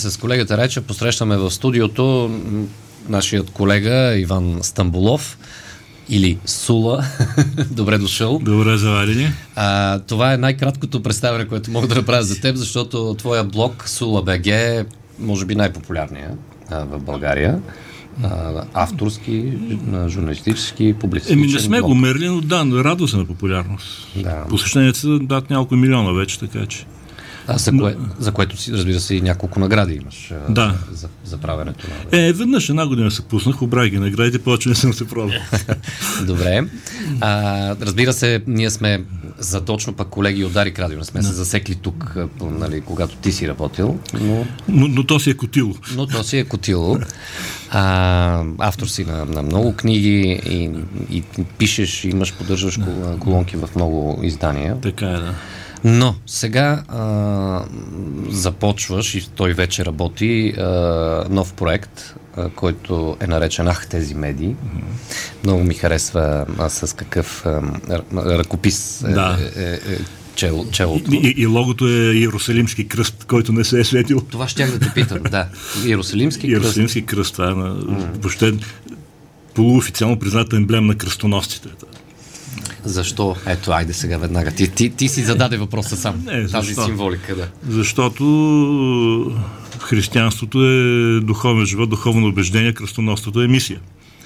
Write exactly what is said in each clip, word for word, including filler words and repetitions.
с колегата Райчев посрещаме в студиото нашият колега Иван Стамболов или Сула. Добре дошъл. Добре заварили. А, това е най-краткото представяне, което мога да направя за теб, защото твоя блог Сула БГ е може би най-популярният а, в България. А, авторски, журналистически, публицистичен. Еми не сме блог. Го мерили, но да, радва се на популярност. Да. Посещенията са дат няколко милиона вече, така че. А за, кое, за което си, разбира се, и няколко награди имаш да. за, за правенето на... Е, веднъж една година се пуснах, обрах ги наградите, повече не съм се пробвал. Добре. А, разбира се, ние сме задочно пък колеги от Дарик Радио, не сме да. се засекли тук, нали, когато ти си работил. Но... Но, но то си е котило. Но то си е котило. А, автор си на, на много книги и, и пишеш, имаш, поддържаш да. колонки в много издания. Така е, да. Но сега а, започваш и той вече работи а, нов проект, а, който е наречен Ах, тези медии. Mm-hmm. Много ми харесва а, с какъв а, ръкопис да. е, е, е чел, челото. И, и, и логото е Иерусалимски кръст, който не се е светил. Това щях да те питам, да. Иерусалимски кръст. Иерусалимски кръст, това е на, mm. въобще полуофициално призната емблем на кръстоносците. Защо? Ето, айде сега веднага. Ти, ти, ти си зададе въпроса сам. Не, тази символика, да. Защото християнството е духовен живот, духовно убеждение, кръстоносството е мисия.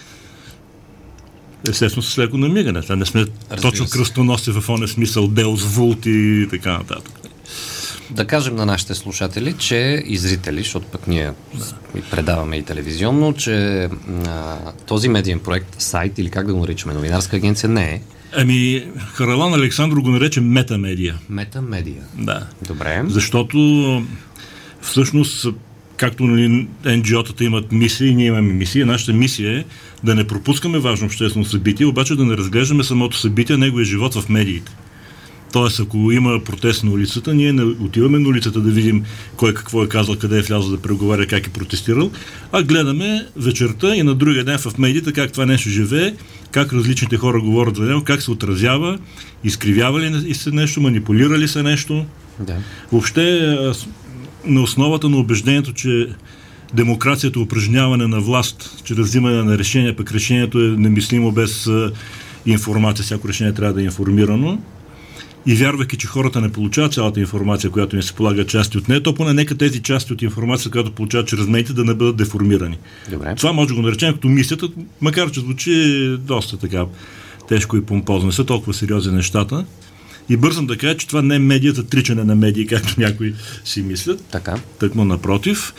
Естествено с леко намигане. Не сме Разбира точно се. кръстоносци в оня смисъл Деус Вулт и така нататък. Да кажем на нашите слушатели, че и зрители, защото пък ние да. предаваме и телевизионно, че а, този медиен проект, сайт или как да го наричаме, новинарска агенция не е. Ами, Харалан Александров го нарече метамедия. Метамедия. Да. Добре. Защото всъщност, както ен джи о-тата имат мисия и ние имаме мисия, нашата мисия е да не пропускаме важно обществено събитие, обаче да не разглеждаме самото събитие, неговия живот в медиите. Тоест, ако има протест на улицата, ние не отиваме на улицата да видим кой какво е казал, къде е влязъл да преговаря, как е протестирал, а гледаме вечерта и на другия ден в медиите как това нещо живее, как различните хора говорят за него, как се отразява, изкривява ли се нещо, манипулира ли се нещо. Да. Въобще, на основата на убеждението, че демокрацията е упражняване на власт, чрез взимане на решения, пък решението е немислимо без информация, всяко решение трябва да е информирано. И вярвайки, че хората не получават цялата информация, която ни се полага части от нея, то поне нека тези части от информация, която получават чрез медиите, да не бъдат деформирани. Добре. Това може да го наречем като мисията, макар че звучи доста така тежко и помпозно. Не са толкова сериозни нещата. И бързам да кажа, че това не е медията тричане на медии, както някои си мислят. Така. Тъкмо напротив.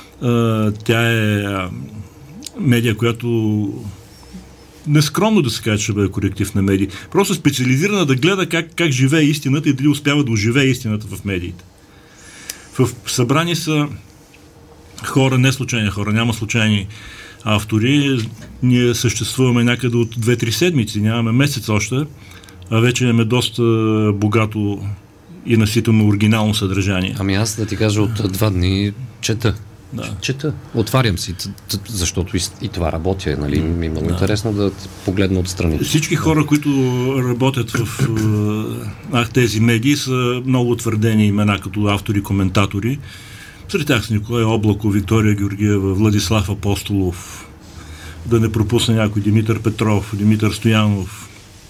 Тя е медия, която нескромно да се каже, че ще бъде коректив на медии. Просто специализирана да гледа как, как живее истината и дали успява да оживее истината в медиите. В събрани са хора, не случайни хора, няма случайни автори. Ние съществуваме някъде от две-три седмици, нямаме месец още, а вече имаме доста богато и наситено оригинално съдържание. Ами аз да ти кажа, от два дни чета. Да. Чета. Отварям си, защото и, и това работя, нали? Ми е много да. интересно да погледна отстрани. Всички хора, които работят в ах, тези медии, са много утвърдени имена като автори, коментатори. Сред тях са Николай Облаков, Виктория Георгиева, Владислав Апостолов, да не пропусна някой, Димитър Петров, Димитър Стоянов.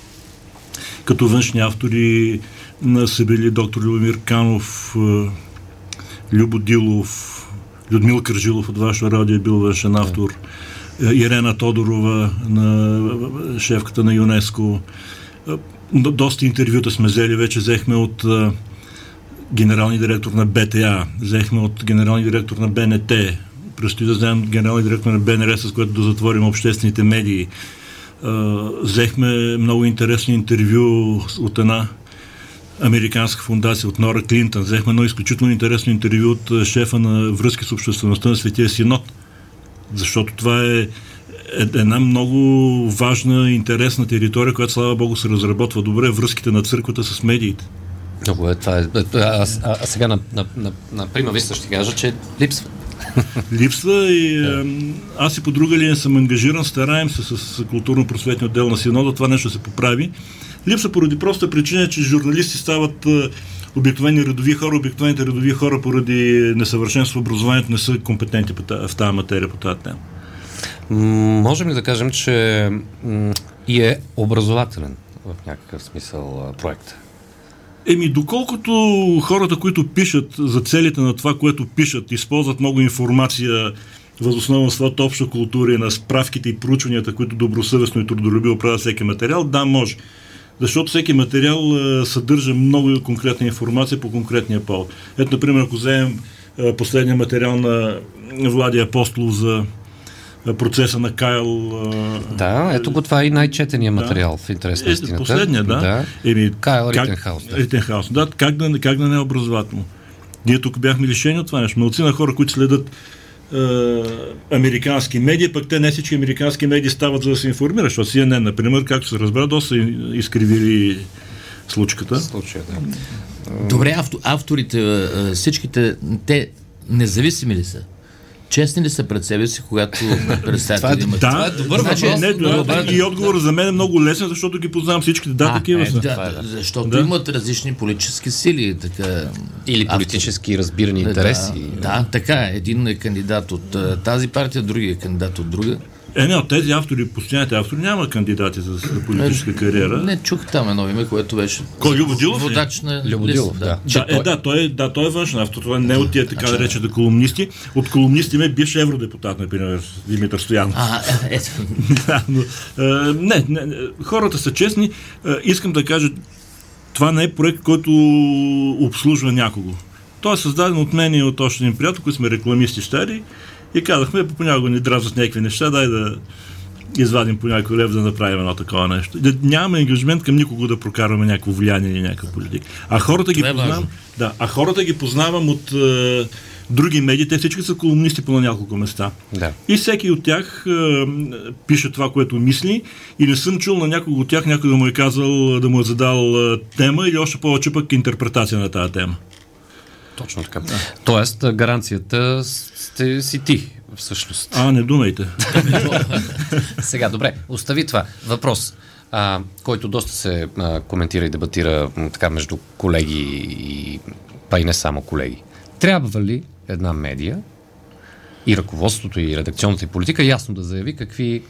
Като външни автори са били доктор Любомир Канов, Любо Дилов, Людмил Кържилов от Вашето радио е бил външен автор, Ирена Тодорова, на шефката на ЮНЕСКО. Доста интервюта сме взели, вече взехме от генералния директор на Б Т А, взехме от генералния директор на Б Н Т, предстои да вземем генералния директор на Б Н Р, с което да затворим обществените медии. Взехме много интересно интервю от една американска фундация, от Нора Клинтън. Взехме едно изключително интересно интервю от шефа на връзки с обществеността на Светия Синод. Защото това е една много важна, интересна територия, която, слава Богу, се разработва добре, връзките на църквата с медиите. Много е. Това е. А, а, а сега на, на, на, на прима виста ще кажа, че липсва. Липсва и да. Аз и по друга линия съм ангажиран, стараем се с културно-просветния отдел на Синода това нещо се поправи. Липсва поради проста причина, че журналисти стават обикновени редови хора, обикновените редови хора поради несъвършенство в образованието не са компетентни в тази материя, по тази тема. Можем ли да кажем, че м- и е образователен в някакъв смисъл проект? Еми, доколкото хората, които пишат за целите на това, което пишат, използват много информация въз основа на своята обща култура и на справките и проучванията, които добросъвестно и трудолюбиво правят всеки материал, да, може. Защото всеки материал а, съдържа много конкретна информация по конкретния повод. Ето, например, ако вземем а, последния материал на Влади Апостолов за а, процеса на Кайл. А, да, ето го, това е и най-четения материал да, в интерес на истината. Последния, да. да. Еми, Кайл Ритенхаус. Да. Ритенхаус, да. Как да, как да не е образователно? Ние тук бяхме лишени от това нещо. Малци на хора, които следят американски медии, пък те не всички американски медии стават за да се информират, защото Си Ен Ен, например, както се разбра, доста изкривили случката. Случая, да. Добре, авто, авторите, всичките, те независими ли са? Честни ли са пред себе си, когато представят един материал? Да, това е добър значи, въпрос. Не, да, добър, и отговор за мен е много лесен, защото ги познавам всичките. Да, а, такива е, са. Да, да, защото да. имат различни политически сили. Така, или политически автор. разбирани интереси. Да, да, така е. Един е кандидат от тази партия, другия е кандидат от друга. Е, не, от тези автори, постоянните автори, няма кандидати за, за политическа е, кариера. Не, чух там едно име, което беше... Кой, Любодилов? Водач на Любодилов, да. Да, да, е, да, той, да, той е външен автор, той не от тия така да рече да колумнисти. От колумнисти ме бивш евродепутат, например, Димитър Стоянов. А, ето. да, но, а, не, не, хората са честни. А, искам да кажа, това не е проект, който обслужва някого. Той е създаден от мен и от още един приятел, които сме рекламисти стари. И казахме, понякога ни дразнат някакви неща, дай да извадим по някой лев да направим едно такова нещо. Да, нямаме ангажимент към никого да прокарваме някакво влияние или някаква политика. А хората ги познавам, да, а хората ги познавам от е, други медии, те всички са колумнисти по на няколко места. Да. И всеки от тях е, пише това, което мисли, и не съм чул на някого от тях някой да му е казал, да му е задал е, тема или още повече пък интерпретация на тази тема. Точно така. Да. Тоест, гаранцията сте си ти, всъщност. А, не думайте. Сега, добре, остави това. Въпрос, а, който доста се а, коментира и дебатира м, така между колеги и па и не само колеги. Трябва ли една медия и ръководството и редакционната и политика ясно да заяви какви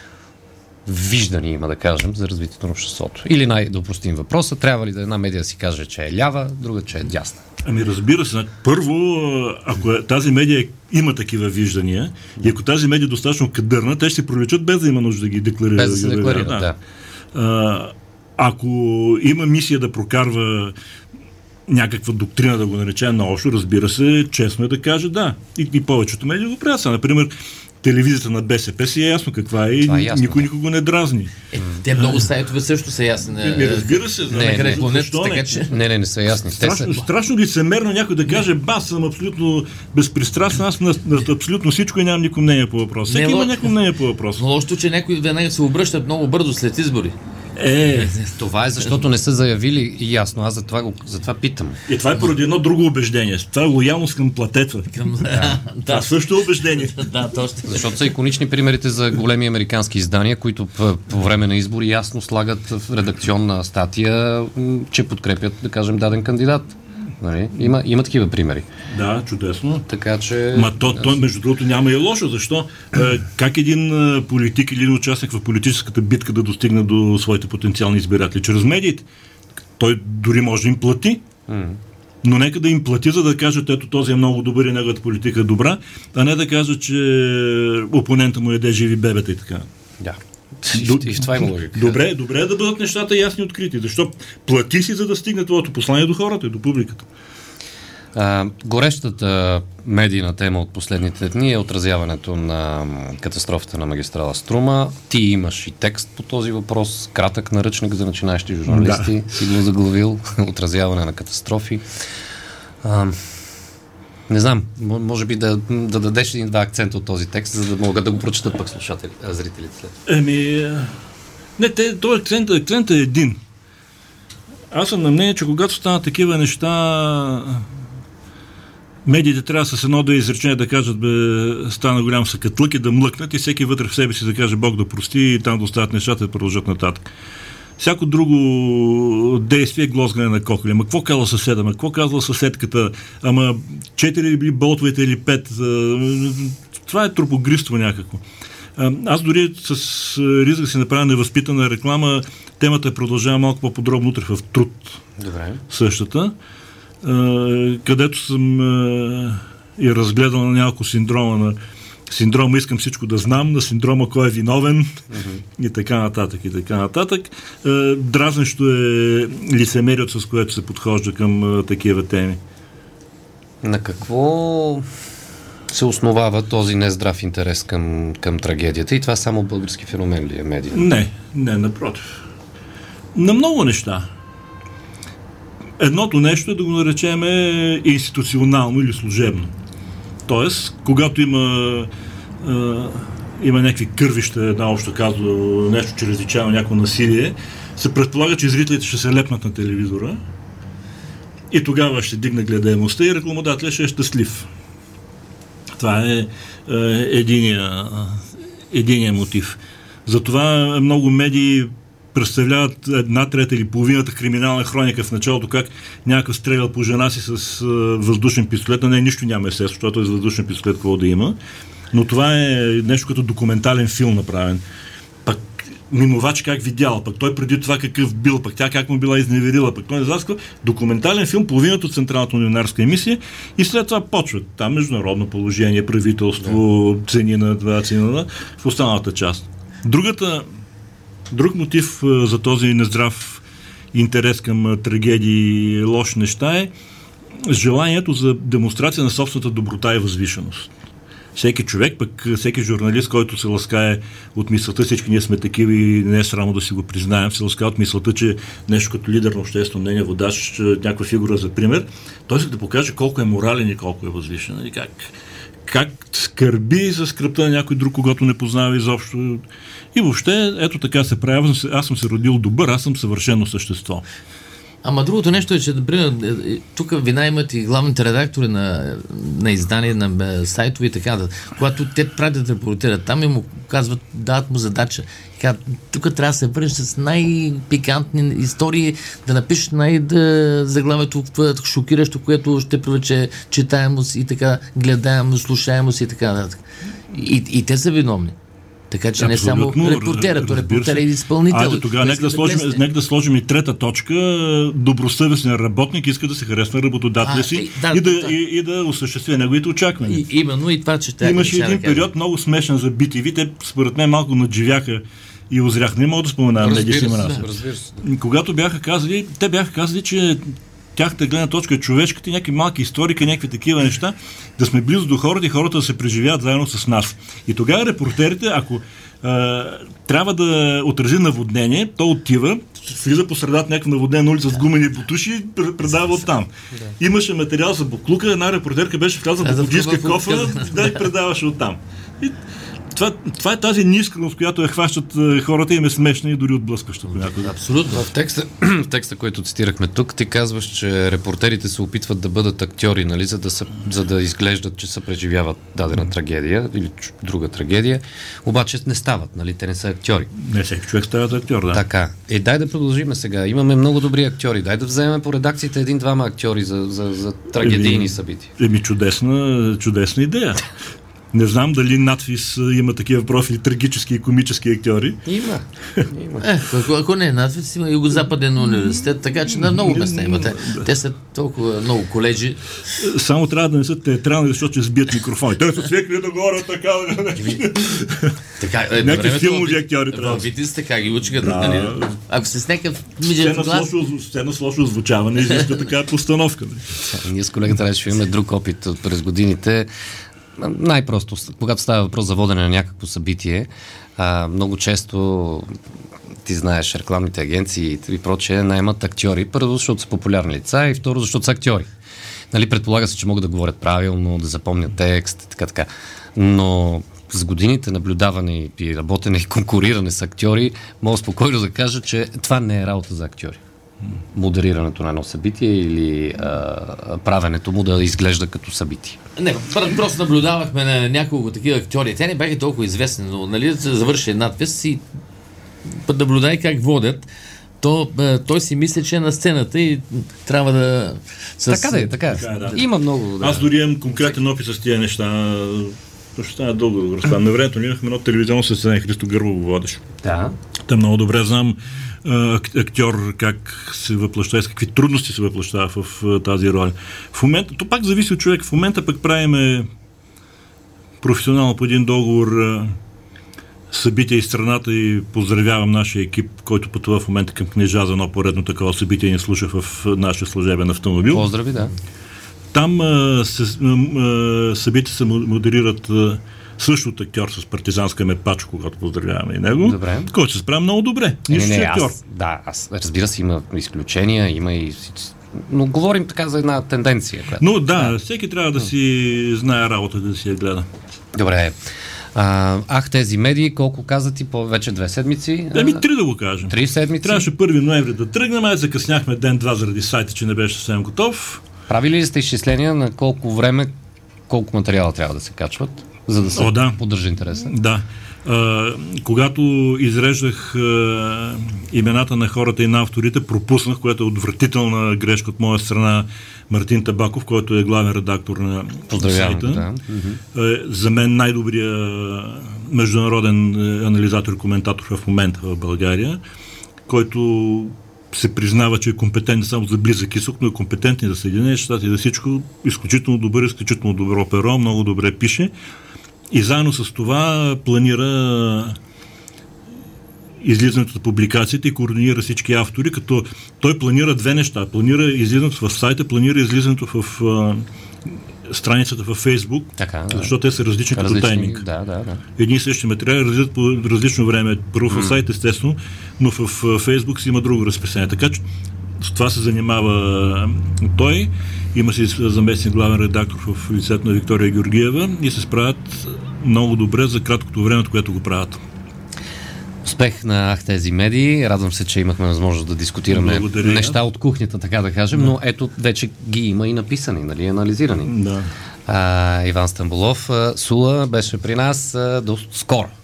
виждания има, да кажем, за развитието на обществото? Или най-да упростим въпроса, трябва ли да една медия си каже, че е лява, друга, че е дясна? Ами разбира се, първо, ако тази медия има такива виждания и ако тази медия е достатъчно кадърна, те ще се проличат без да има нужда да ги декларира. Без да се декларира, да. да. А, ако има мисия да прокарва някаква доктрина, да го наречем наобщо, разбира се, честно е да каже да. И, и повечето медии го правят. Например, телевизията на Бе Се Пе си е ясно каква е и е ясно, никой да. никого не дразни. Е, те много сайтове също са ясни. Не, не разбира се. Не, не, не, планет, защо така, не? че... не, не, не са ясни. Страшно, са... страшно лицемерно някой да каже, бас, съм абсолютно безпристрастен, аз на, на абсолютно всичко и нямам никакво мнение по въпроса. Всеки има някакво мнение по въпроса. Но още, че някой веднага се обръщат много бързо след избори. Е, това е защото не са заявили ясно. Аз затова, го, затова питам. И това е поради едно друго убеждение. Това е лоялност към платеца. Към... Да. Това също е убеждение. Да, точно. Защото са иконични примерите за големи американски издания, които по, по време на избори ясно слагат в редакционна статия, че подкрепят, да кажем, даден кандидат. Нали? Има, има такива примери. Да, чудесно. Така че... Ма то, то между другото няма и лошо. Защо? Е, как един политик или един участник в политическата битка да достигне до своите потенциални избиратели? Чрез медиите. Той дори може да им плати. Mm. Но нека да им плати, за да кажат, ето този е много добър и неговата политика е добра, а не да кажат, че опонента му еде живи бебета и така. Да. До, и в това има логика. Добре, добре е да бъдат нещата ясни и открити. Защо плати си, за да стигне твоето послание до хората и до публиката. А, горещата медийна тема от последните дни е отразяването на катастрофата на магистрала Струма. Ти имаш и текст по този въпрос, кратък наръчник за начинаещи журналисти, да. Си го заглавил, отразяване на катастрофи. А, не знам, може би да, да дадеш един-два акцента от този текст, за да могат да го прочитат пък слушатели, зрителите след. Еми, не, те, този акцент, акцент е един. Аз съм на мнение, че когато станат такива неща, медиите трябва с едно да изречение да кажат, бе, стана голям съкатлък и да млъкнат и всеки вътре в себе си да каже Бог да прости и там да оставят нещата да продължат нататък. всяко друго действие е глозгане на кокали. Ама какво казва съседа? Ама какво казва съседката? Ама четири били болтовете или пет? Това е тропогриство някакво. Аз дори с риск да си направя невъзпитана реклама, темата продължава малко по-подробно утре в Труд. Добре. Същата, където съм и разгледал на няколко синдрома на синдрома искам всичко да знам, на синдрома кой е виновен mm-hmm. и така нататък и така нататък. Дразнещо е лицемерието, с което се подхожда към такива теми. На какво се основава този нездрав интерес към, към трагедията? И това само български феномен ли е медиа? Не, не, напротив. На много неща. Едното нещо е да го наречем институционално или служебно. Тоест, когато има а, има някакви кървища, наобщо казва, нещо, че различава някакво насилие, се предполага, че зрителите ще се лепнат на телевизора и тогава ще дигне гледаемостта и рекламодателят ще е щастлив. Това е, е единия, единия мотив. Затова много медии представляват една трета или половината криминална хроника в началото, как някакъв стрелял по жена си с а, въздушен пистолет. Не, нищо няма естествено, защото е с въздушен пистолет какво да има. Но това е нещо като документален филм направен. Пък минувач как видял, пък той преди това какъв бил, пък тя как му била изневерила, пък той не знае. Документален филм, половината от Централната новинарска емисия и след това почват. Там международно положение, правителство, да. цени на това, цени на в останалата част. Другата Друг мотив а, за този нездрав интерес към а, трагедии и лоши неща е желанието за демонстрация на собствената доброта и възвишеност. Всеки човек, пък всеки журналист, който се ласкае от мисълта, всички ние сме такива и не е срамо да си го признаем, се ласкае от мисълта, че нещо като лидер на обществено мнение, водач, някаква фигура за пример, той иска да покаже колко е морален и колко е възвишен. И как, как скърби за скръпта на някой друг, когато не познава изобщо. И въобще, ето така се прави. Аз съм се родил добър, аз съм съвършено същество. Ама другото нещо е, че, например, тук вина имат и главните редактори на, на издания, на сайтове и така да. Когато те правят да репортират там и му казват, дават му задача. Тук трябва да се върнеш с най-пикантни истории, да напишеш най-заглавието шокиращо, което ще привлече читаемост и така, гледаемост, слушаемост и така нататък. И, и те са виновни. Така че абсолютно, не само репортерът, репортер и изпълнител. Айде тогава, нека да, сложим, нека да сложим и трета точка. Добросъвестният работник иска да се харесва работодателя си а, да, и, да, да. И, и да осъществи неговите очаквания. И, именно и това, че трябва. Имаше един да период много смешен за би ти ви. Те според мен малко надживяха и озряха. Не мога да споменавам. Разбира се, да, разбира се. Когато бяха казали, те бяха казали, че тяхната гледна точка е човешката и някакви малки историки, някакви такива неща, да сме близо до хората и хората да се преживяват заедно с нас. И тогава репортерите, ако а, трябва да отрази наводнение, то отива, влиза по средата някаква наводнена улица с гумени бутуши и предава оттам. Да. Имаше материал за буклука, една репортерка беше влязла в буклуджийска кофа, да и предаваше оттам. И Това, това е тази неискреност, която я хващат хората и им е смешна и дори отблъскваща. Абсолютно. В текста, в текста, който цитирахме тук, ти казваш, че репортерите се опитват да бъдат актьори, нали, за да, са, за да изглеждат, че се преживяват дадена трагедия или друга трагедия, обаче не стават, нали, те не са актьори. Не всеки човек става актьор, да. Така. Е, дай да продължим сега. Имаме много добри актьори. Дай да вземем по редакциите един-двама актьори за, за, за трагедийни еми, събития. Еми, чудесна, чудесна идея. Не знам дали надвис има такива профили, трагически и комически актьори. Има. има. Е, ако, ако не е надвис, има Югозападен университет, така че на много места има. Те, те са толкова много колежи. Само трябва да не са театрални, защото ще сбият микрофони. Те са свикли да говорят така. така е, някакви филмови актьори трябва. Вити са така, ги учиха. Да. Ако се с някакъв мижен глас... Сцена с лошо звучаване изисква така постановка. Ние с колегата Речев имаме друг опит през годините. Най-просто, когато става въпрос за водене на някакво събитие, а, много често ти знаеш, рекламните агенции и прочее наемат актьори. Първо, защото са популярни лица и второ, защото са актьори. Нали, предполага се, че могат да говорят правилно, да запомнят текст и така, така. Но с годините наблюдаване и работене и конкуриране с актьори, мога спокойно да кажа, че това не е работа за актьори. Модерирането на едно събитие или а, правенето му да изглежда като събитие. Не, просто наблюдавахме на няколко такива актьори. Те не бяха толкова известни, но нали, да се завърши надпис и наблюдай как водят. то, той си мисли, че е на сцената и трябва да... С... Така да е, така е. Да. Има много... Да. Аз дори имам конкретен опит с тия неща. То ще стане дълго да го разправям. На времето ние имахме едно телевизионно състезание, Христо Гърбов водеше. Да. Та много добре знам актьор как се въплъщава, с какви трудности се въплъщава в тази роля. В момента, то пак зависи от човек. В момента пък правиме професионално по един договор събития из страната и поздравявам нашия екип, който пътува в момента към Кнежа за едно поредно такова събитие и ни слуша в нашия служебен автомобил. Поздрави, да. Там а, се, а, събития се модерират а, също от актьор с партизанска мепачка, когато поздравяваме и него, добре. който се справя много добре. Нищо, не, не, актьор. аз, да, аз, разбира се, има изключения, има и... Но говорим така за една тенденция. Която... Но да, да, всеки трябва да си знае работа, да си я гледа. Добре. А, ах, тези медии, колко каза ти, по вече две седмици? Еми, три да го кажем. Три седмици. Трябваше първи ноември да тръгнем, ай закъсняхме ден-два заради сайта, че не беше съвсем готов. Правили ли сте изчисления на колко време, колко материала трябва да се качват, за да се О, да. поддържа интереса? Да. А, когато изреждах а, имената на хората и на авторите, пропуснах, което е отвратителна грешка от моя страна, Мартин Табаков, който е главен редактор на сайта. Да. А, за мен най-добрия международен анализатор и коментатор в момента в България, който се признава, че е компетентен само за близък изток, но е компетентен за Съединените щати и за всичко. Изключително добър, изключително добро перо, много добре пише. И заедно с това планира излизането на публикациите и координира всички автори, като той планира две неща. Планира излизането в сайта, планира излизането в а, страницата във Фейсбук, така, да. защото те са различни, различни като тайминг. Да, да, да. Едни и същи материали разлизат по различно време. Първо в сайт, естествено, но в Фейсбук си има друго разписание. Така че с това се занимава той. Има си заместник главен редактор в лицето на Виктория Георгиева и се справят много добре за краткото време, от което го правят. Успех на ах тези медии. Радвам се, че имахме възможност да дискутираме Благодаря. неща от кухнята, така да кажем, да. Но ето вече ги има и написани, нали, анализирани. Да. А, Иван Стамболов, Сула беше при нас. До скоро.